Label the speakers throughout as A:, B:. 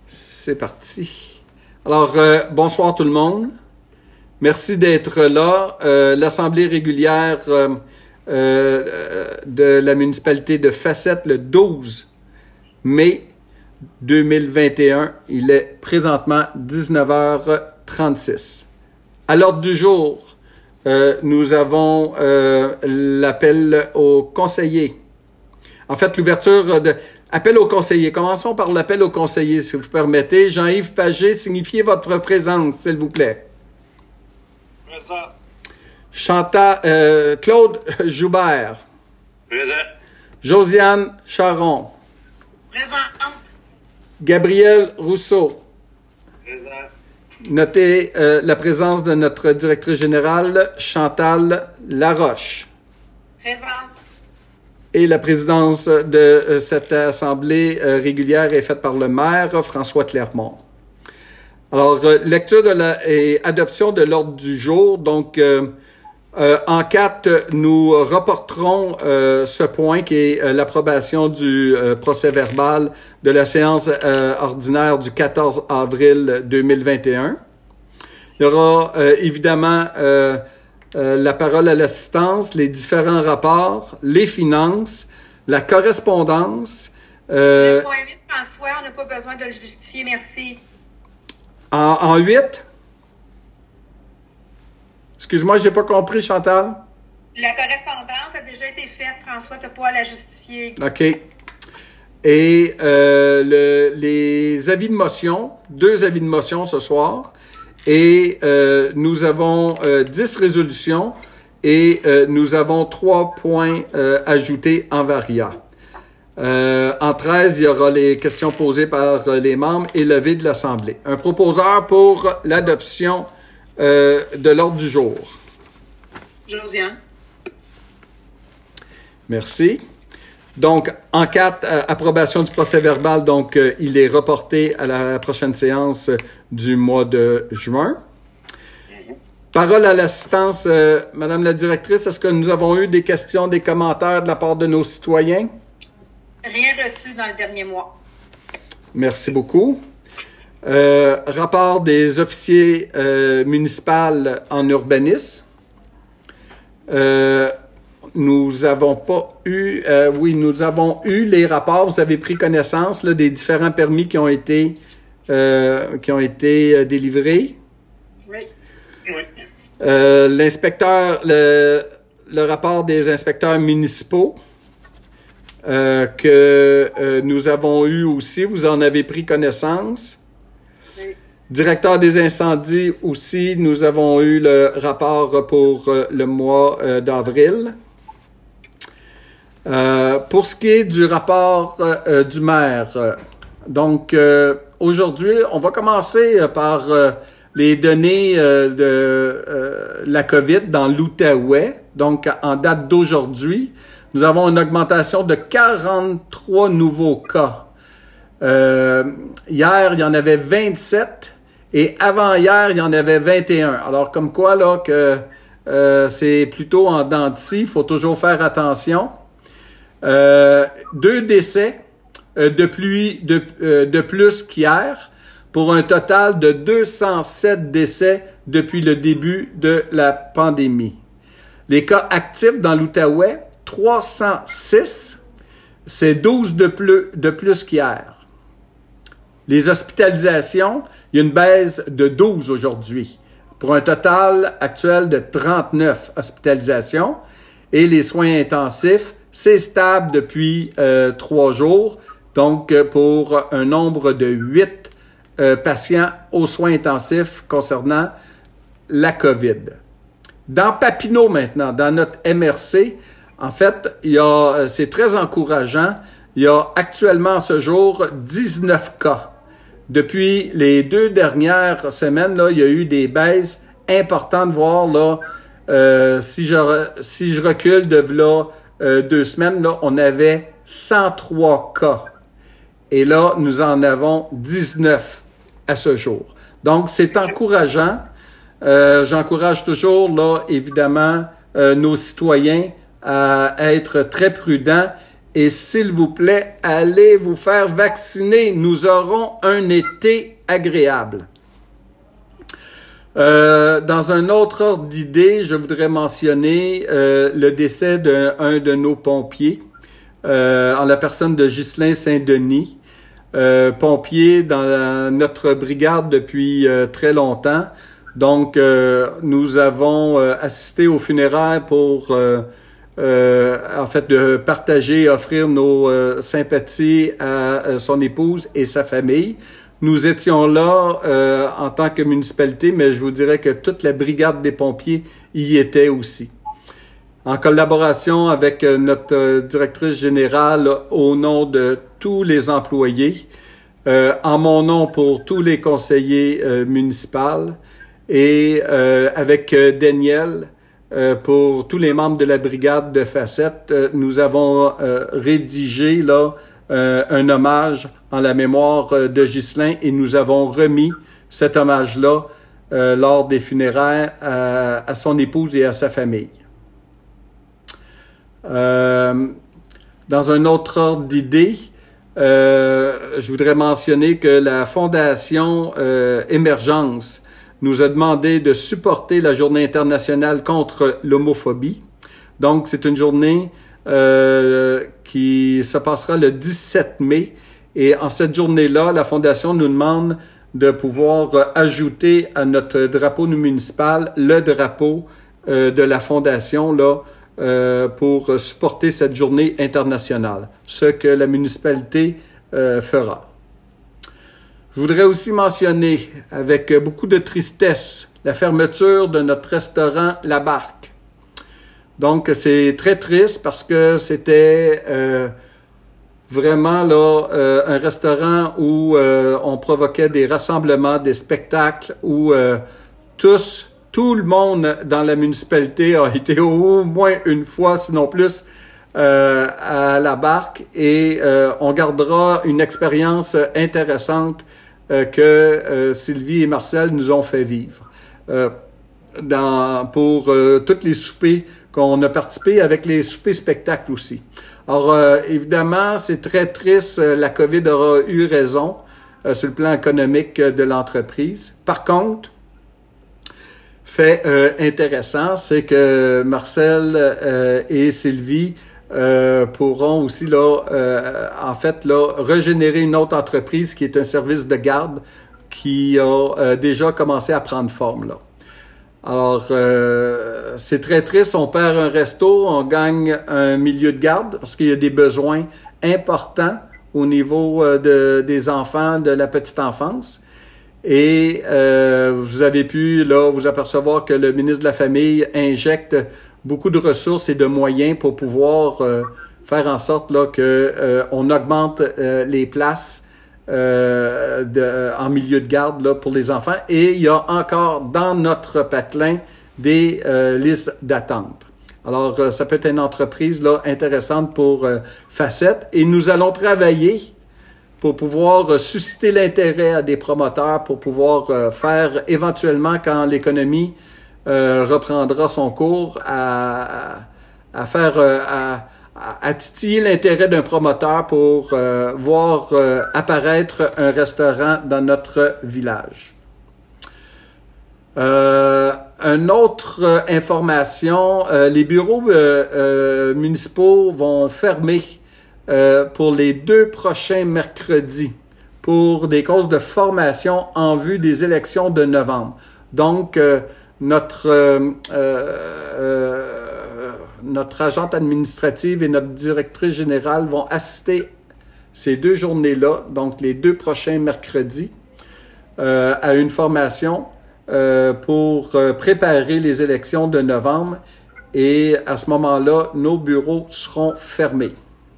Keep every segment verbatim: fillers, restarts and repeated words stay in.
A: C'est parti. Alors, euh, bonsoir tout le monde. Merci d'être là. Euh, L'Assemblée régulière euh, euh, de la municipalité de Facette, le douze mai deux mille vingt et un. Il est présentement dix-neuf heures trente-six. À l'ordre du jour, euh, nous avons euh, l'appel aux conseillers. En fait, l'ouverture de... Appel aux conseillers. Commençons par l'appel aux conseillers, si vous permettez. Jean-Yves Pagé, signifiez votre présence, s'il vous plaît.
B: Présent.
A: Chantal, euh, Claude Joubert.
B: Présent.
A: Josiane Charon.
C: Présente.
A: Gabriel Rousseau.
B: Présent.
A: Notez euh, la présence de notre directrice générale, Chantal Laroche.
C: Présente.
A: Et la présidence de euh, cette assemblée euh, régulière est faite par le maire François Clermont. Alors, euh, lecture de la, et adoption de l'ordre du jour. Donc, euh, euh, en quatre, nous reporterons euh, ce point qui est euh, l'approbation du euh, procès-verbal de la séance euh, ordinaire du quatorze avril deux mille vingt et un. Il y aura euh, évidemment euh, euh, la parole à l'assistance, les différents rapports, les finances, la correspondance. Euh,
C: Le point huit, François, on n'a pas besoin de le justifier, merci.
A: En, en huit? Excuse-moi, j'ai pas compris, Chantal.
C: La correspondance a déjà été faite, François, tu n'as pas à la justifier.
A: OK. Et euh, le, les avis de motion, deux avis de motion ce soir. Et euh, nous avons euh, dix résolutions et euh, nous avons trois points euh, ajoutés en varia. Euh, en treize, il y aura les questions posées par euh, les membres et levées de l'Assemblée. Un proposeur pour l'adoption euh, de l'ordre du jour.
C: Josiane.
A: Merci. Donc, en quatre, euh, approbation du procès-verbal, donc euh, il est reporté à la prochaine séance du mois de juin. Parole à l'assistance, euh, Madame la directrice, est-ce que nous avons eu des questions, des commentaires de la part de nos citoyens?
C: Rien reçu dans le dernier mois.
A: Merci beaucoup. Euh, rapport des officiers euh, municipaux en urbanisme. Euh, nous avons pas eu... Euh, oui, nous avons eu les rapports. Vous avez pris connaissance là, des différents permis qui ont été, euh, qui ont été euh, délivrés.
C: Oui.
B: Oui.
A: Euh, l'inspecteur... Le, le rapport des inspecteurs municipaux. Euh, que euh, nous avons eu aussi, vous en avez pris connaissance.
C: Oui.
A: Directeur des incendies aussi, nous avons eu le rapport pour euh, le mois euh, d'avril. Euh, pour ce qui est du rapport euh, du maire, euh, donc euh, aujourd'hui, on va commencer euh, par euh, les données euh, de euh, la COVID dans l'Outaouais, donc en date d'aujourd'hui. Nous avons une augmentation de quarante-trois nouveaux cas. Euh, hier, il y en avait vingt-sept et avant-hier, il y en avait vingt et un. Alors, comme quoi, là, que euh, c'est plutôt en dents de scie, il faut toujours faire attention. Euh, deux décès euh, de, pluie, de, euh, de plus qu'hier pour un total de deux cent sept décès depuis le début de la pandémie. Les cas actifs dans l'Outaouais, trois cent six, c'est douze de plus, de plus qu'hier. Les hospitalisations, il y a une baisse de douze aujourd'hui, pour un total actuel de trente-neuf hospitalisations. Et les soins intensifs, c'est stable depuis euh, trois jours, donc pour un nombre de huit euh, patients aux soins intensifs concernant la COVID. Dans Papineau maintenant, dans notre M R C, en fait, il y a, c'est très encourageant. Il y a actuellement à ce jour dix-neuf cas. Depuis les deux dernières semaines, là, il y a eu des baisses importantes. Voir là, euh, si je si je recule de là euh, deux semaines, là, on avait cent trois cas. Et là, nous en avons dix-neuf à ce jour. Donc, c'est encourageant. Euh, j'encourage toujours, là, évidemment, euh, nos citoyens à être très prudents Et s'il vous plaît, allez vous faire vacciner. Nous aurons un été agréable. Euh, dans un autre ordre d'idée, je voudrais mentionner euh, le décès d'un de nos pompiers, euh, en la personne de Ghislain Saint-Denis, euh, pompier dans la, notre brigade depuis euh, très longtemps. Donc, euh, nous avons euh, assisté aux funérailles pour, euh, euh, en fait, de partager, offrir nos euh, sympathies à, à son épouse et sa famille. Nous étions là euh, en tant que municipalité, mais je vous dirais que toute la brigade des pompiers y était aussi. En collaboration avec notre directrice générale, au nom de tous les employés, euh, en mon nom pour tous les conseillers euh, municipaux et euh, avec euh, Daniel euh, pour tous les membres de la brigade de Facette, euh, nous avons euh, rédigé là euh, un hommage en la mémoire euh, de Ghislain et nous avons remis cet hommage-là euh, lors des funérailles à, à son épouse et à sa famille. Euh, dans un autre ordre d'idée, euh, je voudrais mentionner que la Fondation euh, Émergence nous a demandé de supporter la Journée internationale contre l'homophobie. Donc, c'est une journée euh, qui se passera le dix-sept mai. Et en cette journée-là, la Fondation nous demande de pouvoir euh, ajouter à notre drapeau municipal le drapeau euh, de la Fondation, là, Euh, pour supporter cette journée internationale, ce que la municipalité euh, fera. Je voudrais aussi mentionner, avec beaucoup de tristesse, la fermeture de notre restaurant La Barque. Donc, c'est très triste parce que c'était euh, vraiment là euh, un restaurant où euh, on provoquait des rassemblements, des spectacles, où euh, tous Tout le monde dans la municipalité a été au moins une fois, sinon plus, euh, à La Barque et euh, on gardera une expérience intéressante euh, que euh, Sylvie et Marcel nous ont fait vivre euh, dans, pour euh, tous les soupers qu'on a participé, avec les soupers spectacles aussi. Alors, euh, évidemment, c'est très triste, la COVID aura eu raison euh, sur le plan économique de l'entreprise. Par contre, fait euh, intéressant, c'est que Marcel euh, et Sylvie euh, pourront aussi là, euh, en fait là, régénérer une autre entreprise qui est un service de garde qui a euh, déjà commencé à prendre forme là. Alors euh, c'est très triste, on perd un resto, on gagne un milieu de garde parce qu'il y a des besoins importants au niveau euh, de, des enfants de la petite enfance. Et euh, vous avez pu là vous apercevoir que le ministre de la Famille injecte beaucoup de ressources et de moyens pour pouvoir euh, faire en sorte là que euh, on augmente euh, les places euh, de, euh, en milieu de garde là pour les enfants. Et il y a encore dans notre patelin des euh, listes d'attente. Alors euh, ça peut être une entreprise là intéressante pour euh, Facette et nous allons travailler pour pouvoir euh, susciter l'intérêt à des promoteurs, pour pouvoir euh, faire éventuellement, quand l'économie euh, reprendra son cours, à, à faire, euh, à, à titiller l'intérêt d'un promoteur pour euh, voir euh, apparaître un restaurant dans notre village. Euh, une autre euh, information, euh, les bureaux euh, euh, municipaux vont fermer Euh, pour les deux prochains mercredis pour des causes de formation en vue des élections de novembre. Donc, euh, notre, euh, euh, notre agente administrative et notre directrice générale vont assister ces deux journées-là, donc les deux prochains mercredis, euh, à une formation euh, pour euh, préparer les élections de novembre. Et à ce moment-là, nos bureaux seront fermés.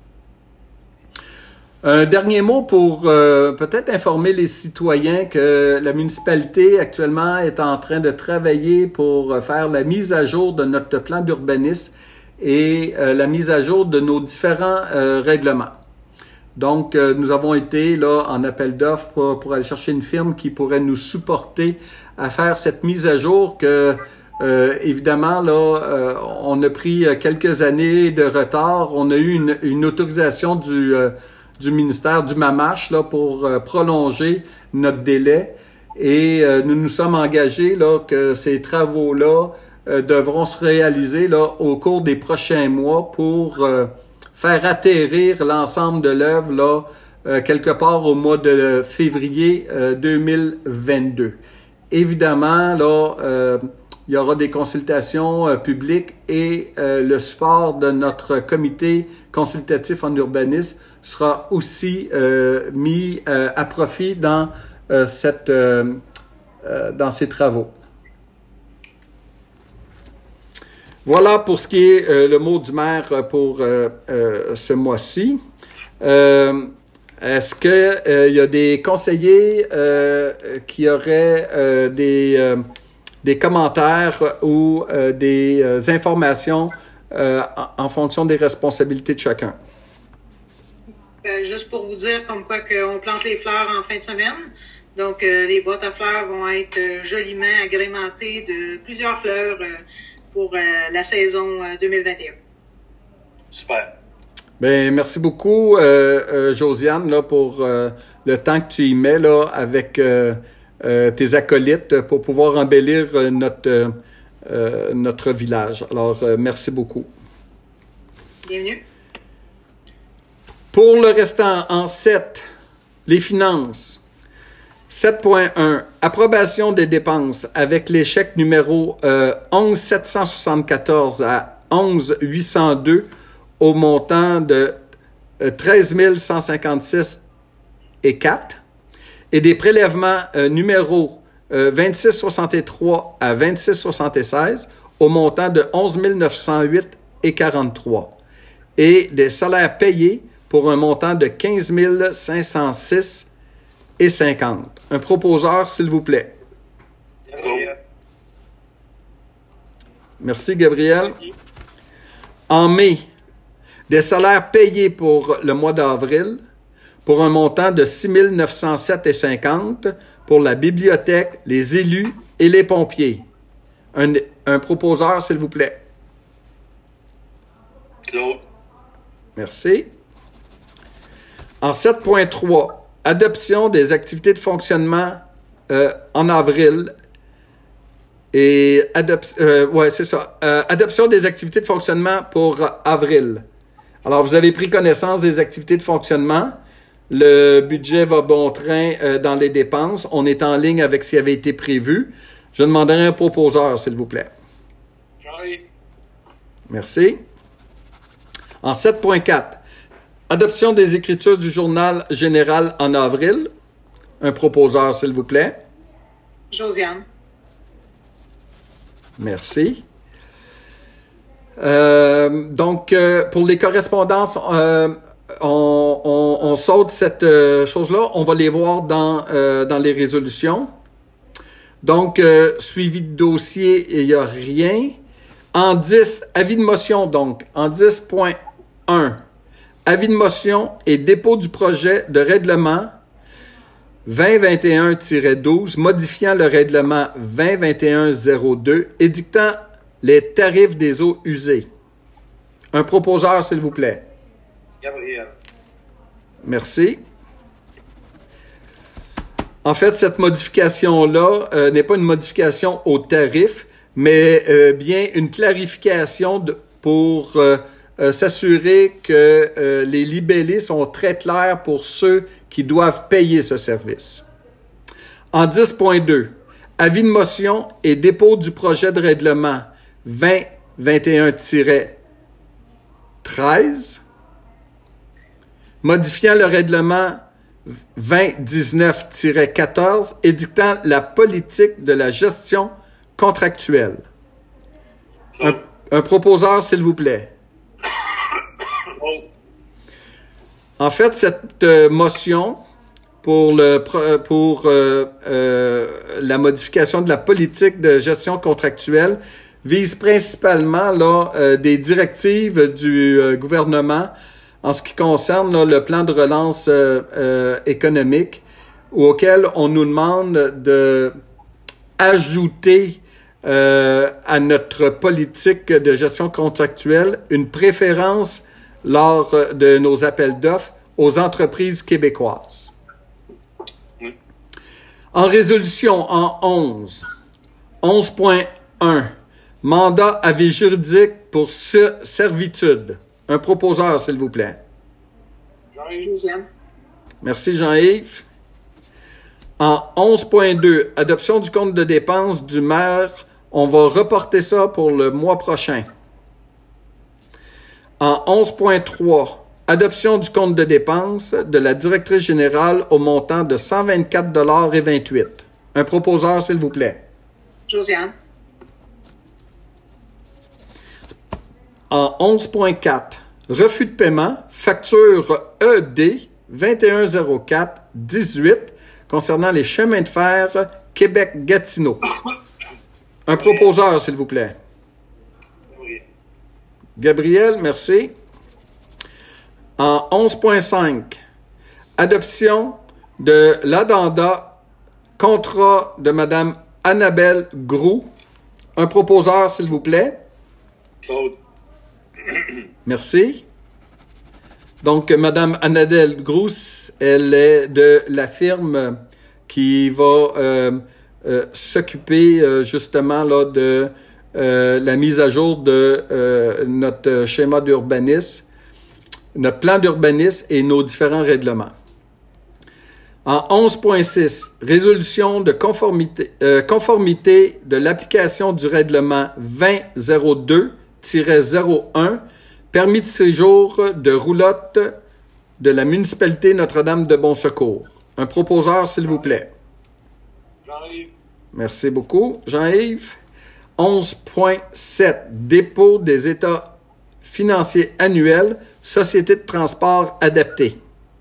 A: Un dernier mot pour euh, peut-être informer les citoyens que la municipalité actuellement est en train de travailler pour faire la mise à jour de notre plan d'urbanisme et euh, la mise à jour de nos différents euh, règlements. Donc, euh, nous avons été là en appel d'offres pour, pour aller chercher une firme qui pourrait nous supporter à faire cette mise à jour que Euh, évidemment, là, euh, on a pris quelques années de retard. On a eu une, une autorisation du, euh, du ministère du MAMACH là, pour euh, prolonger notre délai. Et euh, nous nous sommes engagés là, que ces travaux-là euh, devront se réaliser là, au cours des prochains mois pour euh, faire atterrir l'ensemble de l'œuvre là, euh, quelque part au mois de février euh, deux mille vingt-deux. Évidemment, là, euh, il y aura des consultations euh, publiques et euh, le support de notre comité consultatif en urbanisme sera aussi euh, mis euh, à profit dans, euh, cette, euh, euh, dans ces travaux. Voilà pour ce qui est euh, le mot du maire pour euh, euh, ce mois-ci. Euh, Est-ce qu'il euh, y a des conseillers euh, qui auraient euh, des... Euh, des commentaires ou euh, des euh, informations euh, en, en fonction des responsabilités de chacun.
C: Euh, juste pour vous dire comme quoi qu'on plante les fleurs en fin de semaine. Donc, euh, les boîtes à fleurs vont être euh, joliment agrémentées de plusieurs fleurs euh, pour euh, la saison euh, deux mille vingt et un.
B: Super.
A: Bien, merci beaucoup, euh, euh, Josiane, là, pour euh, le temps que tu y mets là, avec... Euh, Euh, tes acolytes pour pouvoir embellir euh, notre, euh, notre village. Alors, euh, merci beaucoup.
C: Bienvenue.
A: Pour le restant, en sept, les finances. sept point un, approbation des dépenses avec les chèques numéro euh, onze sept cent soixante-quatorze à onze huit cent deux au montant de euh, treize mille cent cinquante-six et quatre. Et des prélèvements euh, numéro euh, vingt-six soixante-trois à vingt-six soixante-seize au montant de onze mille neuf cent huit et quarante-trois. Et des salaires payés pour un montant de quinze mille cinq cent six et cinquante. Un proposeur, s'il vous plaît.
B: Gabriel.
A: Merci, Gabriel. En mai, des salaires payés pour le mois d'avril pour un montant de six mille neuf cent sept et cinquante pour la bibliothèque, les élus et les pompiers. Un, un proposeur, s'il vous plaît.
B: Claude.
A: Merci. En sept point trois, adoption des activités de fonctionnement euh, en avril et adop- euh, ouais, c'est ça. Euh, adoption des activités de fonctionnement pour avril. Alors, vous avez pris connaissance des activités de fonctionnement. Le budget va bon train euh, dans les dépenses. On est en ligne avec ce qui avait été prévu. Je demanderai un proposeur, s'il vous plaît.
B: Jean-Yves.
A: Merci. En sept point quatre, adoption des écritures du journal général en avril. Un proposeur, s'il vous plaît.
C: Josiane.
A: Merci. Euh, donc, euh, pour les correspondances, euh, on, on, on saute cette euh, chose-là. On va les voir dans, euh, dans les résolutions. Donc, euh, suivi de dossier, il n'y a rien. En dix, avis de motion, donc, en dix point un, avis de motion et dépôt du projet de règlement vingt vingt et un tiret douze, modifiant le règlement vingt vingt et un zéro deux, édictant les tarifs des eaux usées. Un proposeur, s'il vous plaît.
B: Gabriel.
A: Merci. En fait, cette modification-là euh, n'est pas une modification au tarif, mais euh, bien une clarification de, pour euh, euh, s'assurer que euh, les libellés sont très clairs pour ceux qui doivent payer ce service. En dix point deux, avis de motion et dépôt du projet de règlement vingt vingt et un tiret treize, modifiant le règlement vingt dix-neuf tiret quatorze, édictant la politique de la gestion contractuelle. Un, un proposeur, s'il vous plaît. En fait, cette euh, motion pour, le, pour euh, euh, la modification de la politique de gestion contractuelle vise principalement là, euh, des directives du euh, gouvernement en ce qui concerne là, le plan de relance euh, euh, économique auquel on nous demande de ajouter euh, à notre politique de gestion contractuelle une préférence lors de nos appels d'offres aux entreprises québécoises.
B: Oui.
A: En résolution, en onze, onze point un, mandat avis juridique pour servitude. Un proposeur, s'il vous plaît.
B: Jean-Yves.
C: Josiane.
A: Merci, Jean-Yves. En onze point deux, adoption du compte de dépenses du maire. On va reporter ça pour le mois prochain. En onze point trois, adoption du compte de dépenses de la directrice générale au montant de cent vingt-quatre dollars vingt-huit. Un proposeur, s'il vous plaît.
C: Josiane.
A: En onze point quatre, refus de paiement, facture E D vingt et un zéro quatre dix-huit concernant les chemins de fer Québec-Gatineau. Un proposeur, s'il vous plaît.
B: Oui.
A: Gabriel, merci. En onze point cinq, adoption de l'addenda contrat de Mme Annabelle Groux. Un proposeur, s'il vous plaît.
B: Claude.
A: Merci. Donc, Mme Annabelle Groux, elle est de la firme qui va euh, euh, s'occuper euh, justement là, de euh, la mise à jour de euh, notre schéma d'urbanisme, notre plan d'urbanisme et nos différents règlements. En onze point six, résolution de conformité, euh, conformité de l'application du règlement vingt zéro deux zéro un, permis de séjour de roulotte de la municipalité Notre-Dame de Bon-Secours. Un proposeur, s'il vous plaît.
B: Jean-Yves.
A: Merci beaucoup, Jean-Yves. onze point sept, dépôt des états financiers annuels, Société de transport adaptée.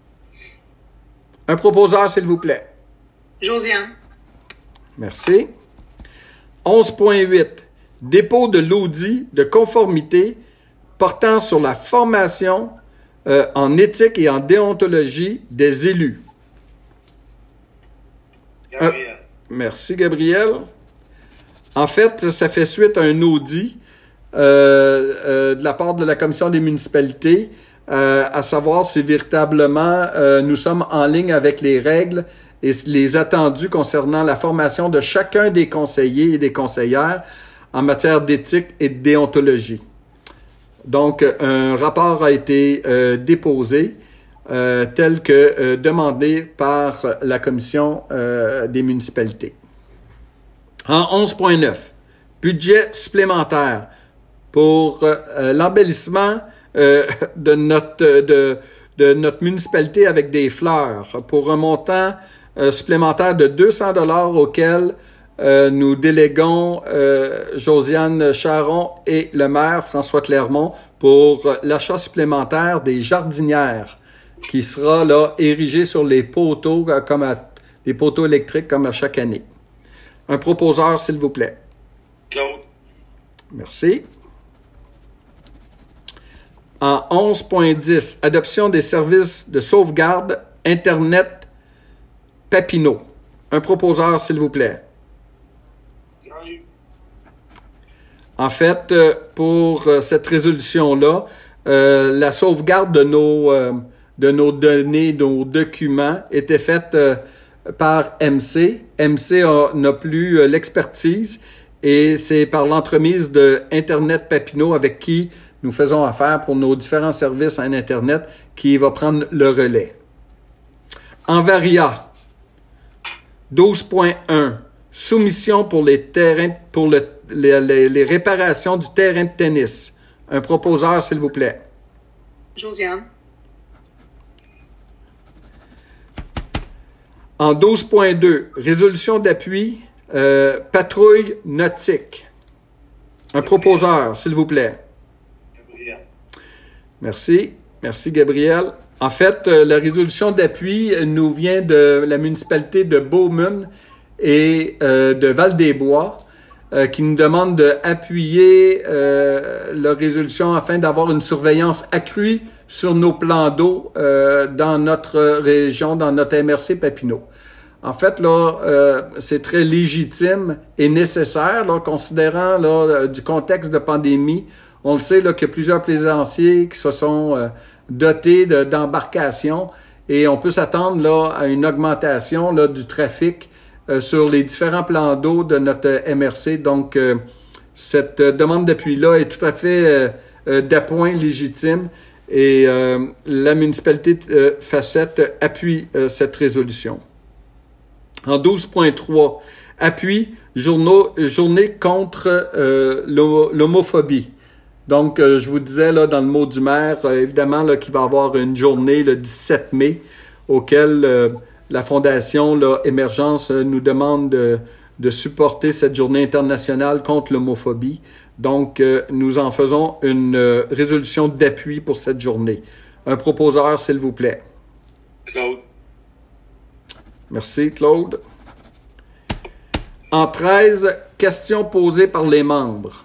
A: Un proposeur, s'il vous plaît.
C: Josiane.
A: Merci. onze point huit, dépôt de l'audit de conformité portant sur la formation euh, en éthique et en déontologie des élus.
B: Gabriel.
A: Euh, merci, Gabriel. En fait, ça fait suite à un audit euh, euh, de la part de la Commission des municipalités, euh, à savoir si véritablement euh, nous sommes en ligne avec les règles et les attendus concernant la formation de chacun des conseillers et des conseillères en matière d'éthique et de déontologie. Donc, un rapport a été euh, déposé euh, tel que euh, demandé par la Commission euh, des municipalités. En onze point neuf, budget supplémentaire pour euh, l'embellissement euh, de, notre, de, de notre municipalité avec des fleurs pour un montant euh, supplémentaire de deux cents dollars auquel euh, nous déléguons euh, Josiane Charon et le maire François Clermont pour l'achat supplémentaire des jardinières qui sera là érigé sur les poteaux comme à, les poteaux électriques comme à chaque année. Un proposeur, s'il vous plaît.
B: Claude.
A: Merci. En onze point dix, adoption des services de sauvegarde Internet Papineau. Un proposeur, s'il vous plaît.
B: Jean-Yves.
A: En fait, pour cette résolution-là, euh, la sauvegarde de nos, euh, de nos données, de nos documents était faite euh, par M C. M C a, n'a plus euh, l'expertise et c'est par l'entremise de Internet Papineau avec qui nous faisons affaire pour nos différents services en Internet qui va prendre le relais. En Varia, douze point un, soumission pour les terrains, pour le, les, les, les réparations du terrain de tennis. Un proposeur, s'il vous plaît.
C: Josiane.
A: En douze point deux, résolution d'appui, euh, patrouille nautique. Un proposeur, s'il vous plaît.
B: Gabriel.
A: Merci. Merci, Gabriel. En fait, euh, la résolution d'appui nous vient de la municipalité de Beaumont et euh, de Val-des-Bois, euh, qui nous demandent d'appuyer euh, leur résolution afin d'avoir une surveillance accrue sur nos plans d'eau euh, dans notre région, dans notre M R C Papineau. En fait, là, euh, c'est très légitime et nécessaire, là, considérant là, du contexte de pandémie. On le sait là, qu'il y a plusieurs plaisanciers qui se sont euh, dotés de, d'embarcations et on peut s'attendre là, à une augmentation là, du trafic euh, sur les différents plans d'eau de notre M R C. Donc, euh, cette demande d'appui-là est tout à fait euh, euh, d'appoint légitime et euh, la municipalité de euh, Facette appuie euh, cette résolution. En douze point trois, appui journaux, journée contre euh, l'homophobie. Donc, euh, je vous disais là dans le mot du maire, euh, évidemment là, qu'il va y avoir une journée le dix-sept mai auquel euh, la Fondation là, Émergence euh, nous demande de, de supporter cette journée internationale contre l'homophobie. Donc, euh, nous en faisons une euh, résolution d'appui pour cette journée. Un proposeur, s'il vous plaît.
B: Claude.
A: Merci, Claude. En treize, questions posées par les membres.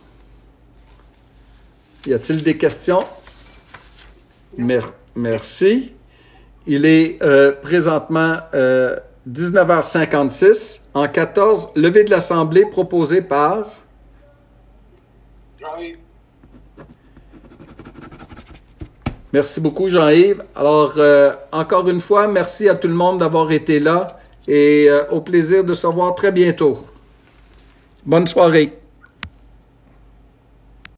A: Y a-t-il des questions? Mer- merci. Il est euh, présentement euh, dix-neuf heures cinquante-six. En quatorze, levée de l'Assemblée proposée par...
B: Jean-Yves.
A: Merci beaucoup, Jean-Yves. Alors, euh, encore une fois, merci à tout le monde d'avoir été là et euh, au plaisir de se voir très bientôt. Bonne soirée.